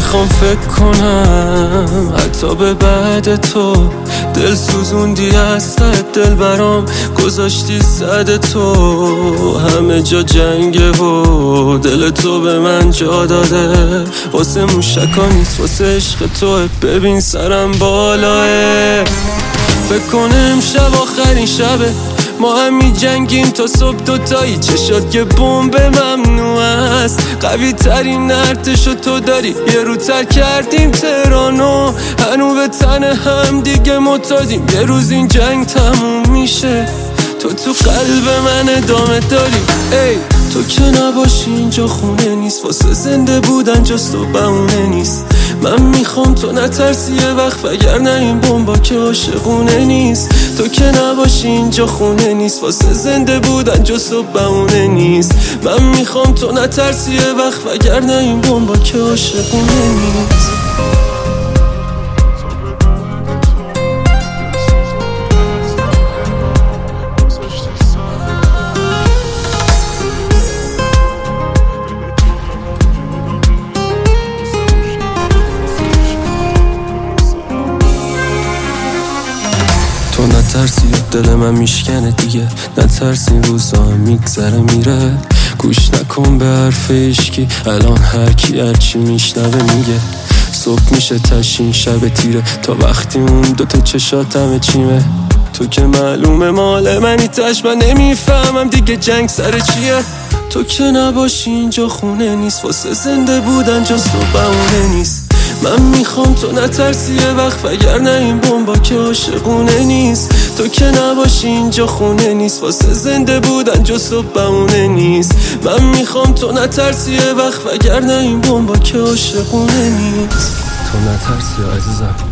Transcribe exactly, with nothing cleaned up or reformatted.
نمیخوام فکر کنم حتی به بعد تو. دل سوزوندی از ته دل برام گذاشتی صد تو. همه جا جنگه و دل تو به من جا داده. واسه موشکا نیست واسه عشق توه. ببین سرم بالاه. فکر کنم امشب آخرین شبه ما هم می جنگیم تا صبح دوتایی. چشات که بمب ممنوع است. قوی ترین ارتشو تو داری. یه رو تر کردیم تهرانو هنو به تن هم دیگه معتادیم. یه روز این جنگ تموم میشه تو تو قلب من ادامه داری. ای تو که نباشی اینجا خونه نیست. واسه زنده بودن جست و بهونه نیست. من میخوام تو نترسی یه وقت وگرنه این بمبا که عاشقونه نیست. تو که نباشی اینجا خونه نیست. واسه زنده بودن جست و بهونه نیست. من میخوام تو نترسی یه وقت وگرنه این بمبا که عاشقونه نیست. تو نترسی دل من میشکنه دیگه. نترسی این روزا میگذره میره. گوش نکن به حرف عشقی الان هر کی هرچی میشنوه میگه. صبح میشه تشین شب تیره تا وقتی اون دوتا چشات همه چیمه. تو که معلومه مال منی تش من نمیفهمم دیگه جنگ سر چیه. تو که نباشی اینجا خونه نیست. واسه زنده بودن جست و بهونه نیست. من میخوام تو نترسی یه وقت وگرنه این بمبا که عاشقونه نیست. تو که نباشی اینجا خونه نیست. واسه زنده بودن جست و بهونه نیست. من میخوام تو نترسی یه وقت وگرنه این بمبا که عاشقونه نیست. تو نترسی عزیزم